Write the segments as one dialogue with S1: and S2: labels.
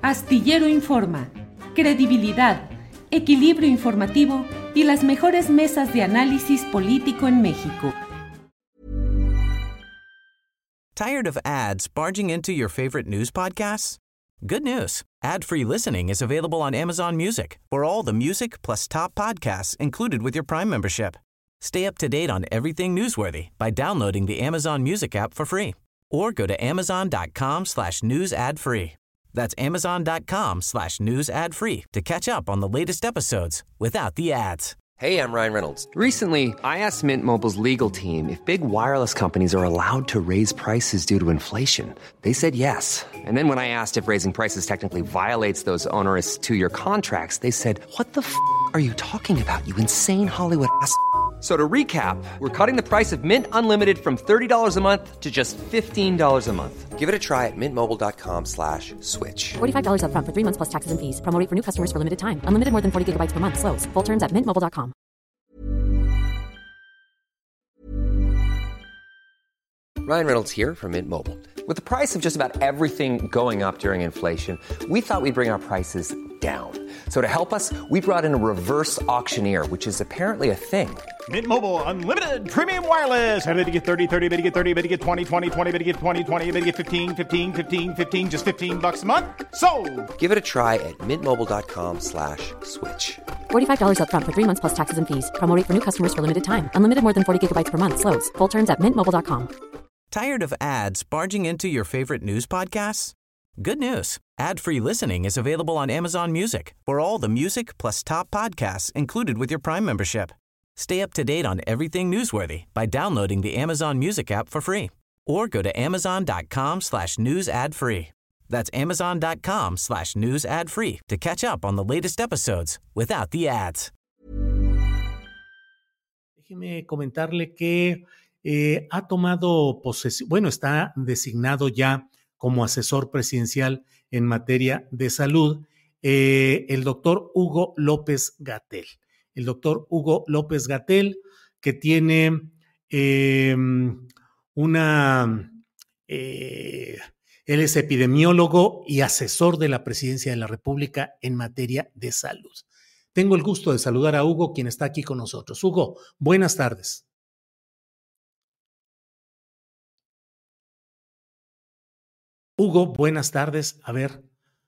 S1: Astillero Informa, credibilidad, equilibrio informativo y las mejores mesas de análisis político en México.
S2: Tired of ads barging into your favorite news podcasts? Good news. Ad-free listening is available on Amazon Music for all the music plus top podcasts included with your Prime membership. Stay up to date on everything newsworthy by downloading the Amazon Music app for free or go to amazon.com/news ad free. That's amazon.com/news ad free to catch up on the latest episodes without the ads.
S3: Hey, I'm Ryan Reynolds. Recently, I asked Mint Mobile's legal team if big wireless companies are allowed to raise prices due to inflation. They said yes. And then when I asked if raising prices technically violates those onerous two-year contracts, they said, "What the f*** are you talking about, you insane Hollywood ass?" So to recap, we're cutting the price of Mint Unlimited from $30 a month to just $15 a month. Give it a try at mintmobile.com/switch.
S4: $45 up front for 3 months plus taxes and fees. Promo rate for new customers for limited time. Unlimited more than 40 gigabytes per month. Slows full terms at mintmobile.com.
S3: Ryan Reynolds here from Mint Mobile. With the price of just about everything going up during inflation, we thought we'd bring our prices down. So to help us, we brought in a reverse auctioneer, which is apparently a thing.
S5: Mint Mobile Unlimited Premium Wireless. How to get 30, 30, bit to get 30, bit to get 20, 20, 20, bit to get 20, 20, bit to get 15, 15, 15, 15, just $15 a month? Sold!
S3: Give it a try at mintmobile.com/switch.
S4: $45 up front for 3 months plus taxes and fees. Promo rate for new customers for limited time. Unlimited more than 40 gigabytes per month. Slows full terms at mintmobile.com.
S2: Tired of ads barging into your favorite news podcasts? Good news. Ad-free listening is available on Amazon Music for all the music plus top podcasts included with your Prime membership. Stay up to date on everything newsworthy by downloading the Amazon Music app for free or go to amazon.com/news ad free. That's amazon.com/news ad free to catch up on the latest episodes without the ads.
S6: Déjeme comentarle que ha tomado posesión, bueno, está designado ya como asesor presidencial en materia de salud, el doctor Hugo López-Gatell. El doctor Hugo López-Gatell, que tiene él es epidemiólogo y asesor de la Presidencia de la República en materia de salud. Tengo el gusto de saludar a Hugo, quien está aquí con nosotros. Hugo, buenas tardes. Hugo, buenas tardes. A ver.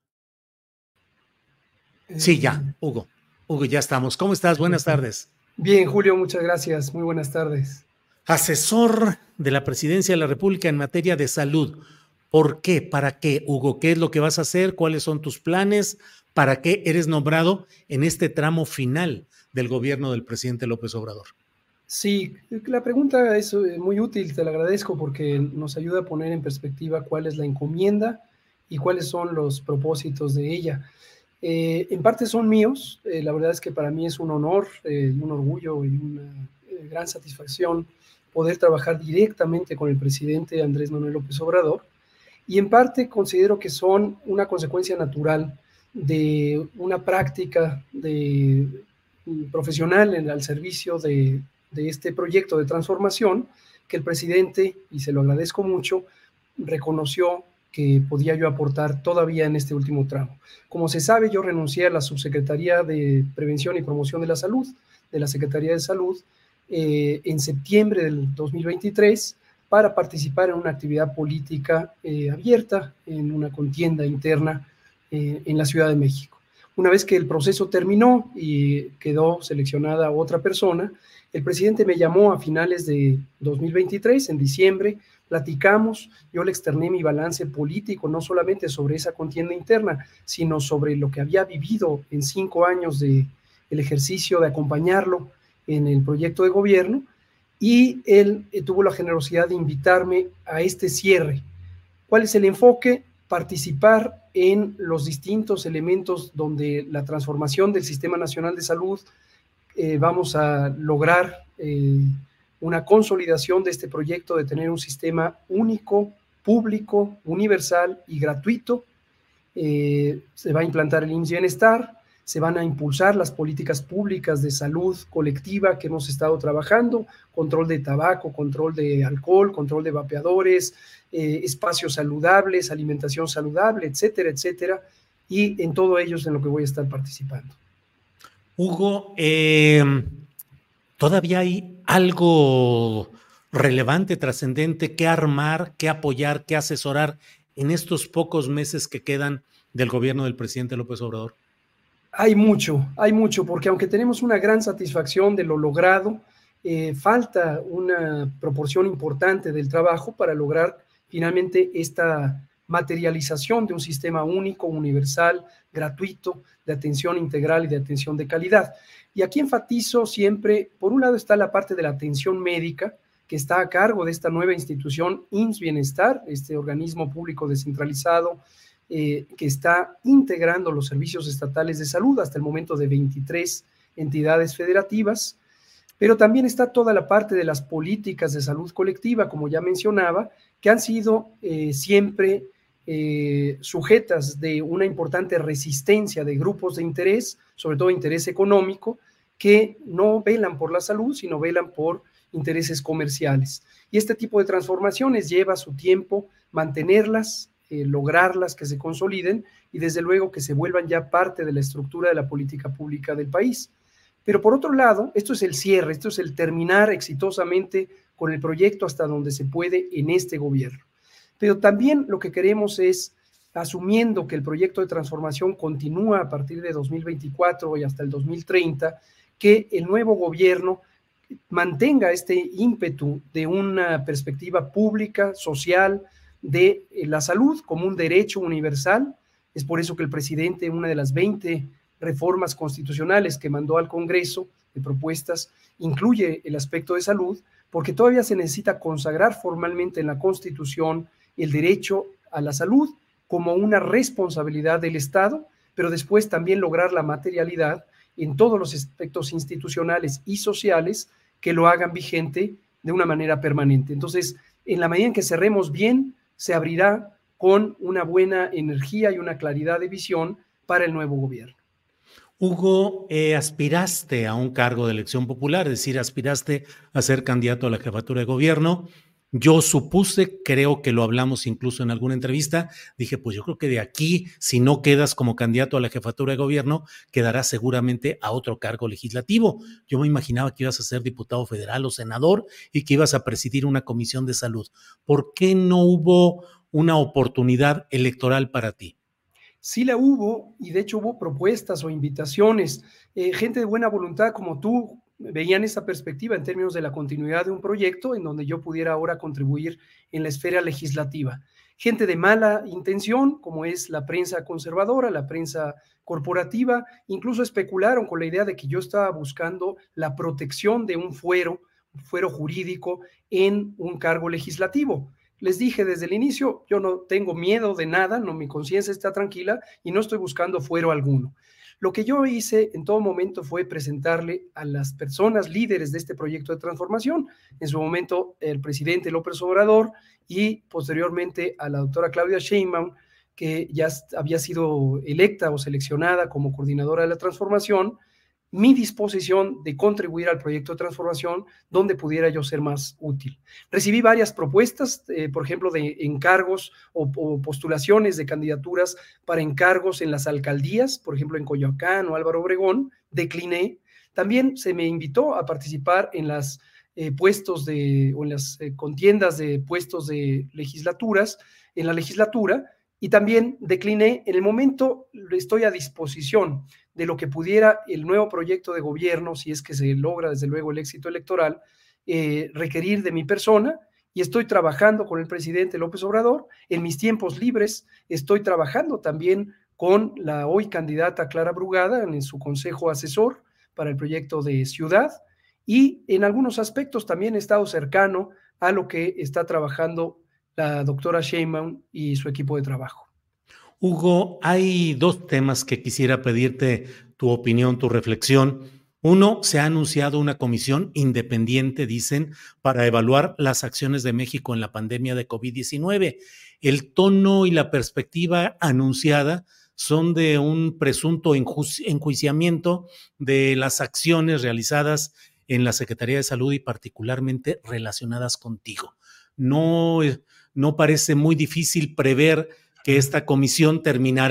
S6: Sí, ya, Hugo. Hugo, ya estamos. ¿Cómo estás? Buenas tardes.
S7: Bien, Julio, muchas gracias. Muy buenas tardes.
S6: Asesor de la Presidencia de la República en materia de salud. ¿Por qué? ¿Para qué, Hugo? ¿Qué es lo que vas a hacer? ¿Cuáles son tus planes? ¿Para qué eres nombrado en este tramo final del gobierno del presidente López Obrador?
S7: Sí, la pregunta es muy útil, te la agradezco porque nos ayuda a poner en perspectiva cuál es la encomienda y cuáles son los propósitos de ella. En parte son míos, la verdad es que para mí es un honor, un orgullo y una gran satisfacción poder trabajar directamente con el presidente Andrés Manuel López Obrador, y en parte considero que son una consecuencia natural de una práctica profesional al servicio de este proyecto de transformación que el presidente, y se lo agradezco mucho, reconoció que podía yo aportar todavía en este último tramo. Como se sabe, yo renuncié a la Subsecretaría de Prevención y Promoción de la Salud, de la Secretaría de Salud, en septiembre del 2023, para participar en una actividad política abierta, en una contienda interna en la Ciudad de México. Una vez que el proceso terminó y quedó seleccionada otra persona, el presidente me llamó a finales de 2023, en diciembre, platicamos, yo le externé mi balance político, no solamente sobre esa contienda interna, sino sobre lo que había vivido en 5 años del ejercicio de acompañarlo en el proyecto de gobierno, y él tuvo la generosidad de invitarme a este cierre. ¿Cuál es el enfoque? Participar en los distintos elementos donde la transformación del Sistema Nacional de Salud vamos a lograr una consolidación de este proyecto de tener un sistema único, público, universal y gratuito. Se va a implantar el IMSS Bienestar, se van a impulsar las políticas públicas de salud colectiva que hemos estado trabajando, control de tabaco, control de alcohol, control de vapeadores, espacios saludables, alimentación saludable, etcétera, etcétera. y en todo ello es en lo que voy a estar participando.
S6: Hugo, ¿todavía hay algo relevante, trascendente que armar, que apoyar, que asesorar en estos pocos meses que quedan del gobierno del presidente López Obrador?
S7: Hay mucho, porque aunque tenemos una gran satisfacción de lo logrado, falta una proporción importante del trabajo para lograr finalmente esta materialización de un sistema único, universal, gratuito, de atención integral y de atención de calidad. Y aquí enfatizo siempre, por un lado está la parte de la atención médica, que está a cargo de esta nueva institución, IMSS Bienestar, este organismo público descentralizado, que está integrando los servicios estatales de salud, hasta el momento de 23 entidades federativas, pero también está toda la parte de las políticas de salud colectiva, como ya mencionaba, que han sido siempre sujetas de una importante resistencia de grupos de interés, sobre todo interés económico, que no velan por la salud, sino velan por intereses comerciales. Y este tipo de transformaciones lleva su tiempo mantenerlas, lograrlas, que se consoliden y desde luego que se vuelvan ya parte de la estructura de la política pública del país. Pero por otro lado, esto es el cierre, esto es el terminar exitosamente con el proyecto hasta donde se puede en este gobierno. Pero también lo que queremos es, asumiendo que el proyecto de transformación continúa a partir de 2024 y hasta el 2030, que el nuevo gobierno mantenga este ímpetu de una perspectiva pública, social, de la salud como un derecho universal. Es por eso que el presidente, una de las 20 reformas constitucionales que mandó al Congreso de propuestas, incluye el aspecto de salud, porque todavía se necesita consagrar formalmente en la Constitución el derecho a la salud como una responsabilidad del Estado, pero después también lograr la materialidad en todos los aspectos institucionales y sociales que lo hagan vigente de una manera permanente. Entonces, en la medida en que cerremos bien, se abrirá con una buena energía y una claridad de visión para el nuevo gobierno.
S6: Hugo, aspiraste a un cargo de elección popular, es decir, aspiraste a ser candidato a la jefatura de gobierno. Yo supuse, creo que lo hablamos incluso en alguna entrevista, dije, pues yo creo que de aquí, si no quedas como candidato a la jefatura de gobierno, quedarás seguramente a otro cargo legislativo. Yo me imaginaba que ibas a ser diputado federal o senador y que ibas a presidir una comisión de salud. ¿Por qué no hubo una oportunidad electoral para ti?
S7: Sí la hubo, y de hecho hubo propuestas o invitaciones. Gente de buena voluntad como tú veían esa perspectiva en términos de la continuidad de un proyecto en donde yo pudiera ahora contribuir en la esfera legislativa. Gente de mala intención, como es la prensa conservadora, la prensa corporativa, incluso especularon con la idea de que yo estaba buscando la protección de un fuero jurídico en un cargo legislativo. Les dije desde el inicio, yo no tengo miedo de nada, no, mi conciencia está tranquila y no estoy buscando fuero alguno. Lo que yo hice en todo momento fue presentarle a las personas líderes de este proyecto de transformación, en su momento el presidente López Obrador y posteriormente a la doctora Claudia Sheinbaum, que ya había sido electa o seleccionada como coordinadora de la transformación, mi disposición de contribuir al proyecto de transformación donde pudiera yo ser más útil. Recibí varias propuestas, por ejemplo, de encargos o postulaciones de candidaturas para encargos en las alcaldías, por ejemplo, en Coyoacán o Álvaro Obregón, decliné. También se me invitó a participar en las contiendas de puestos de legislaturas, en la legislatura, y también decliné. En el momento estoy a disposición de lo que pudiera el nuevo proyecto de gobierno, si es que se logra desde luego el éxito electoral, requerir de mi persona, y estoy trabajando con el presidente López Obrador. En mis tiempos libres estoy trabajando también con la hoy candidata Clara Brugada en su consejo asesor para el proyecto de ciudad, y en algunos aspectos también he estado cercano a lo que está trabajando la doctora Sheinbaum y su equipo de trabajo.
S6: Hugo, hay dos temas que quisiera pedirte tu opinión, tu reflexión. Uno, se ha anunciado una comisión independiente, dicen, para evaluar las acciones de México en la pandemia de COVID-19. El tono y la perspectiva anunciada son de un presunto enjuiciamiento de las acciones realizadas en la Secretaría de Salud y particularmente relacionadas contigo. No parece muy difícil prever que esta comisión terminará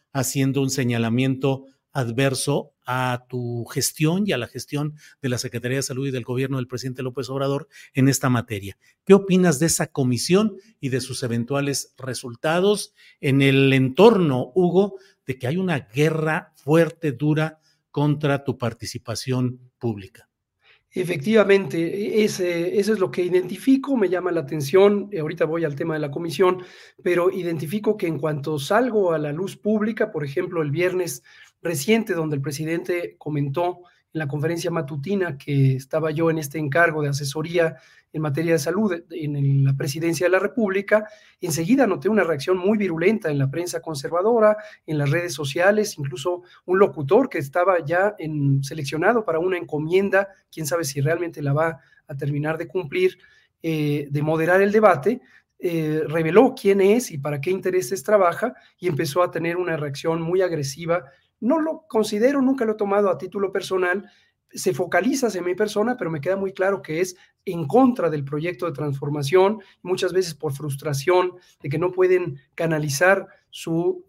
S6: haciendo un señalamiento adverso a tu gestión y a la gestión de la Secretaría de Salud y del gobierno del presidente López Obrador en esta materia. ¿Qué opinas de esa comisión y de sus eventuales resultados en el entorno, Hugo, de que hay una guerra fuerte, dura contra tu participación pública?
S7: Efectivamente, eso es lo que identifico, me llama la atención, ahorita voy al tema de la comisión, pero identifico que en cuanto salgo a la luz pública, por ejemplo, el viernes reciente, donde el presidente comentó en la conferencia matutina que estaba yo en este encargo de asesoría en materia de salud en la presidencia de la República, enseguida noté una reacción muy virulenta en la prensa conservadora, en las redes sociales, incluso un locutor que estaba ya seleccionado para una encomienda, quién sabe si realmente la va a terminar de cumplir, de moderar el debate, reveló quién es y para qué intereses trabaja y empezó a tener una reacción muy agresiva. No lo considero, nunca lo he tomado a título personal, se focaliza hacia mi persona, pero me queda muy claro que es en contra del proyecto de transformación, muchas veces por frustración de que no pueden canalizar su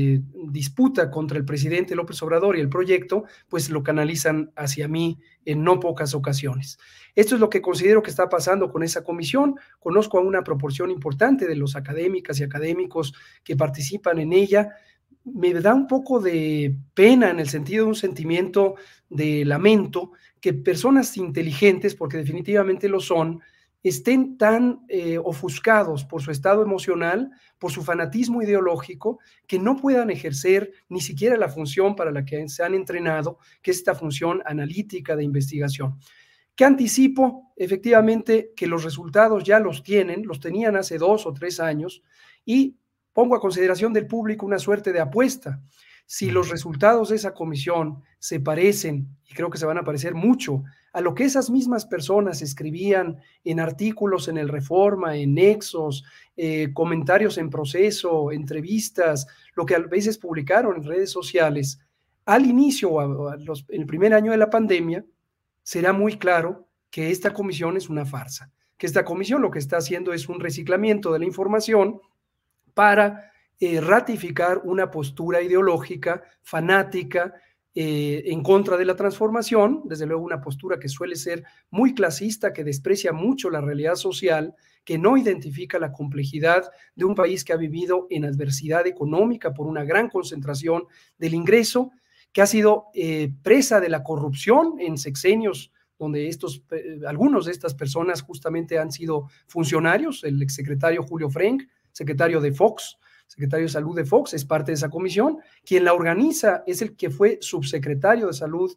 S7: disputa contra el presidente López Obrador y el proyecto, pues lo canalizan hacia mí en no pocas ocasiones. Esto es lo que considero que está pasando con esa comisión. Conozco a una proporción importante de los académicas y académicos que participan en ella. Me da un poco de pena en el sentido de un sentimiento de lamento que personas inteligentes, porque definitivamente lo son, estén tan ofuscados por su estado emocional, por su fanatismo ideológico, que no puedan ejercer ni siquiera la función para la que se han entrenado, que es esta función analítica de investigación. ¿Qué anticipo? Efectivamente que los resultados ya los tenían hace 2 o 3 años y pongo a consideración del público una suerte de apuesta. Si los resultados de esa comisión se parecen, y creo que se van a parecer mucho, a lo que esas mismas personas escribían en artículos en el Reforma, en Nexos, comentarios en Proceso, entrevistas, lo que a veces publicaron en redes sociales, al inicio, en el primer año de la pandemia, será muy claro que esta comisión es una farsa, que esta comisión lo que está haciendo es un reciclamiento de la información para ratificar una postura ideológica, fanática, en contra de la transformación, desde luego una postura que suele ser muy clasista, que desprecia mucho la realidad social, que no identifica la complejidad de un país que ha vivido en adversidad económica por una gran concentración del ingreso, que ha sido presa de la corrupción en sexenios donde algunos de estas personas justamente han sido funcionarios. El exsecretario Julio Frenk, secretario de Fox, secretario de Salud de Fox, es parte de esa comisión. Quien la organiza es el que fue subsecretario de Salud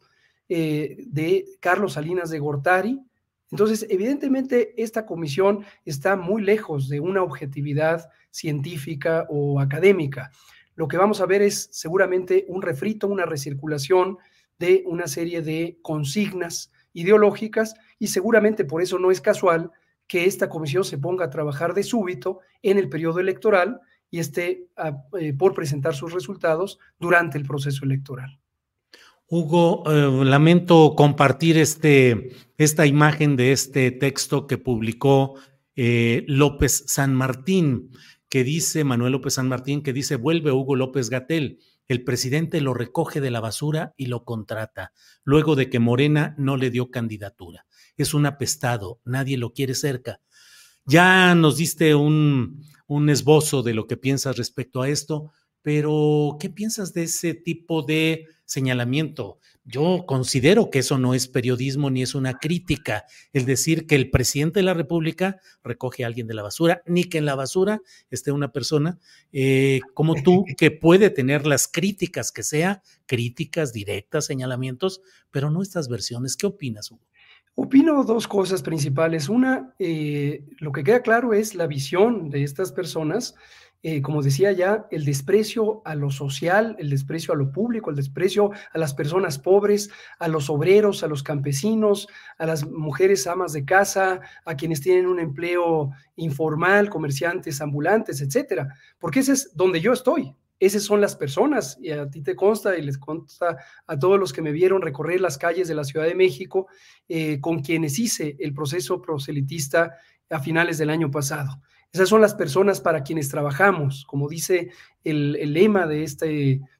S7: de Carlos Salinas de Gortari. Entonces, evidentemente, esta comisión está muy lejos de una objetividad científica o académica. Lo que vamos a ver es seguramente un refrito, una recirculación de una serie de consignas ideológicas y seguramente por eso no es casual que esta comisión se ponga a trabajar de súbito en el periodo electoral y esté por presentar sus resultados durante el proceso electoral.
S6: Hugo, lamento compartir esta imagen de este texto que publicó López San Martín, Manuel López San Martín, que dice: vuelve Hugo López-Gatell. El presidente lo recoge de la basura y lo contrata, luego de que Morena no le dio candidatura. Es un apestado, nadie lo quiere cerca. Ya nos diste un esbozo de lo que piensas respecto a esto, pero ¿qué piensas de ese tipo de señalamiento? Yo considero que eso no es periodismo ni es una crítica, el decir que el presidente de la República recoge a alguien de la basura, ni que en la basura esté una persona como tú, que puede tener las críticas que sea, críticas directas, señalamientos, pero no estas versiones. ¿Qué opinas, Hugo?
S7: Opino 2 cosas principales. Una, lo que queda claro es la visión de estas personas. Como decía ya, el desprecio a lo social, el desprecio a lo público, el desprecio a las personas pobres, a los obreros, a los campesinos, a las mujeres amas de casa, a quienes tienen un empleo informal, comerciantes, ambulantes, etcétera. Porque ese es donde yo estoy. Esas son las personas, y a ti te consta y les consta a todos los que me vieron recorrer las calles de la Ciudad de México, con quienes hice el proceso proselitista a finales del año pasado. Esas son las personas para quienes trabajamos, como dice el lema de este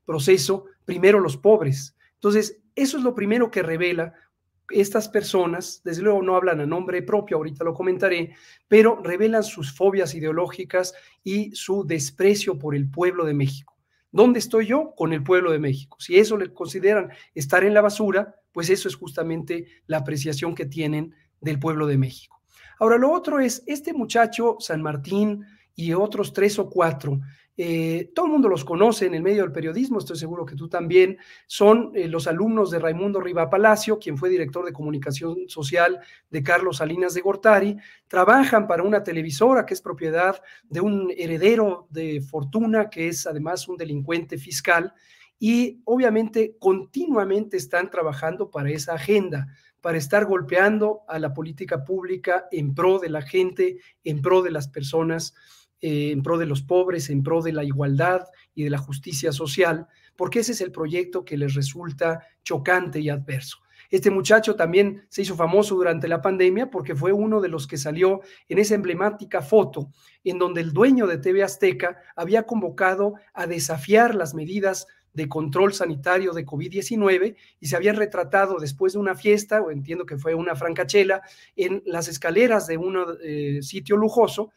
S7: proceso, primero los pobres. Entonces, eso es lo primero que revela. Estas personas, desde luego no hablan a nombre propio, ahorita lo comentaré, pero revelan sus fobias ideológicas y su desprecio por el pueblo de México. ¿Dónde estoy yo? Con el pueblo de México. Si eso le consideran estar en la basura, pues eso es justamente la apreciación que tienen del pueblo de México. Ahora, lo otro es, este muchacho, San Martín y otros 3 o 4, todo el mundo los conoce en el medio del periodismo, estoy seguro que tú también, son los alumnos de Raimundo Riva Palacio, quien fue director de comunicación social de Carlos Salinas de Gortari, trabajan para una televisora que es propiedad de un heredero de fortuna, que es además un delincuente fiscal, y obviamente continuamente están trabajando para esa agenda, para estar golpeando a la política pública en pro de la gente, en pro de las personas, en pro de los pobres, en pro de la igualdad y de la justicia social, porque ese es el proyecto que les resulta chocante y adverso. Este muchacho también se hizo famoso durante la pandemia porque fue uno de los que salió en esa emblemática foto en donde el dueño de TV Azteca había convocado a desafiar las medidas de control sanitario de COVID-19 y se habían retratado después de una fiesta, o entiendo que fue una francachela, en las escaleras de un sitio lujoso,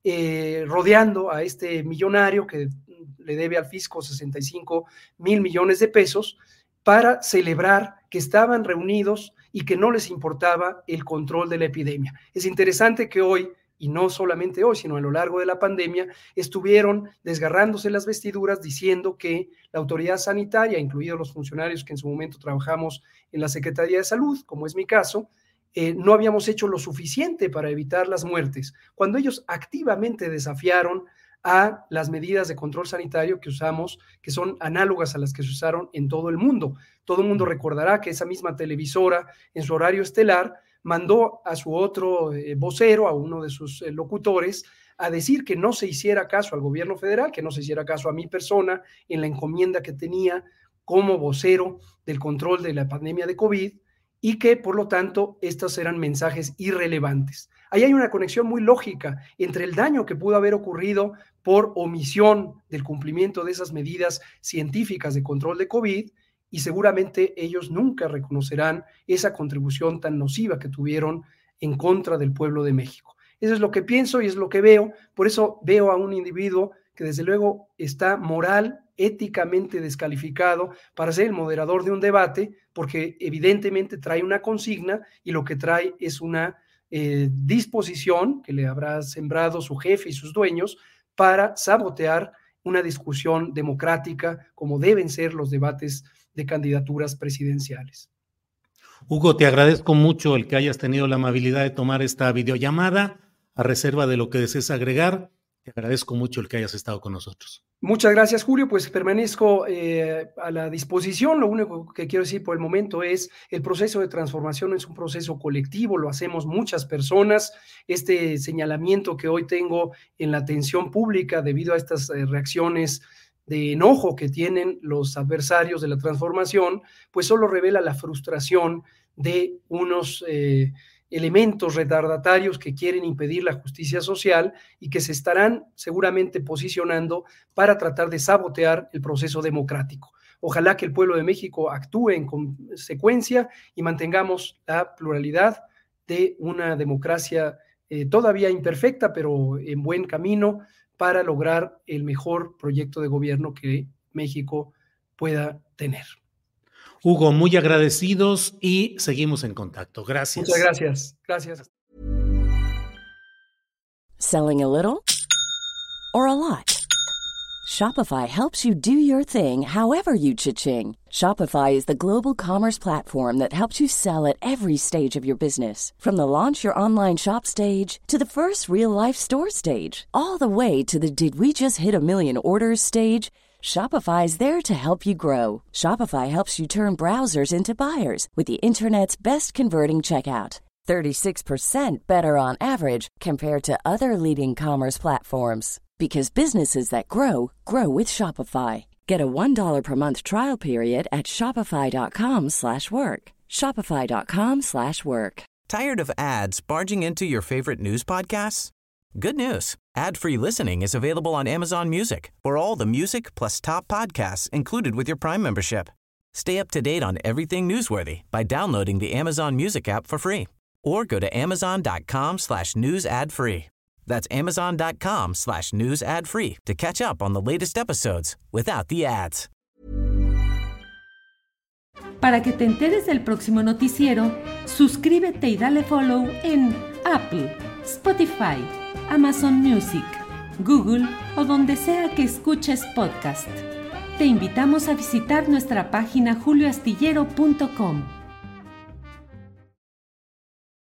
S7: rodeando a este millonario que le debe al fisco 65,000 millones de pesos para celebrar que estaban reunidos y que no les importaba el control de la epidemia. Es interesante que hoy, y no solamente hoy, sino a lo largo de la pandemia, estuvieron desgarrándose las vestiduras diciendo que la autoridad sanitaria, incluidos los funcionarios que en su momento trabajamos en la Secretaría de Salud, como es mi caso, no habíamos hecho lo suficiente para evitar las muertes, cuando ellos activamente desafiaron a las medidas de control sanitario que usamos, que son análogas a las que se usaron en todo el mundo. Todo el mundo recordará que esa misma televisora, en su horario estelar, mandó a su otro vocero, a uno de sus locutores, a decir que no se hiciera caso al gobierno federal, que no se hiciera caso a mi persona en la encomienda que tenía como vocero del control de la pandemia de COVID, y que, por lo tanto, estos eran mensajes irrelevantes. Ahí hay una conexión muy lógica entre el daño que pudo haber ocurrido por omisión del cumplimiento de esas medidas científicas de control de COVID, y seguramente ellos nunca reconocerán esa contribución tan nociva que tuvieron en contra del pueblo de México. Eso es lo que pienso y es lo que veo. Por eso veo a un individuo que desde luego está moral, éticamente descalificado para ser el moderador de un debate, porque evidentemente trae una consigna y lo que trae es una disposición que le habrá sembrado su jefe y sus dueños para sabotear una discusión democrática como deben ser los debates de candidaturas presidenciales.
S6: Hugo, te agradezco mucho el que hayas tenido la amabilidad de tomar esta videollamada. A reserva de lo que desees agregar, te agradezco mucho el que hayas estado con nosotros.
S7: Muchas gracias, Julio. Pues permanezco a la disposición. Lo único que quiero decir por el momento es el proceso de transformación es un proceso colectivo, lo hacemos muchas personas. Este señalamiento que hoy tengo en la atención pública debido a estas reacciones de enojo que tienen los adversarios de la transformación, pues solo revela la frustración de unos elementos retardatarios que quieren impedir la justicia social y que se estarán seguramente posicionando para tratar de sabotear el proceso democrático. Ojalá que el pueblo de México actúe en consecuencia y mantengamos la pluralidad de una democracia todavía imperfecta, pero en buen camino para lograr el mejor proyecto de gobierno que México pueda tener.
S6: Hugo, muy agradecidos y seguimos en contacto. Gracias.
S7: Muchas gracias. Gracias.
S8: Selling a little or a lot? Shopify helps you do your thing however you cha-ching. Shopify is the global commerce platform that helps you sell at every stage of your business. From the launch your online shop stage to the first real-life store stage, all the way to the did we just hit a million orders stage. Shopify is there to help you grow. Shopify helps you turn browsers into buyers with the internet's best converting checkout. 36% better on average compared to other leading commerce platforms. Because businesses that grow, grow with Shopify. Get a $1 per month trial period at shopify.com/work. Shopify.com/work.
S2: Tired of ads barging into your favorite news podcasts? Good news. Ad-free listening is available on Amazon Music for all the music plus top podcasts included with your Prime membership. Stay up to date on everything newsworthy by downloading the Amazon Music app for free or go to amazon.com/news ad free. That's amazon.com/news ad free to catch up on the latest episodes without the ads.
S1: Para que te enteres del próximo noticiero, suscríbete y dale follow en Apple, Spotify, Amazon Music, Google o donde sea que escuches podcast. Te invitamos a visitar nuestra página julioastillero.com.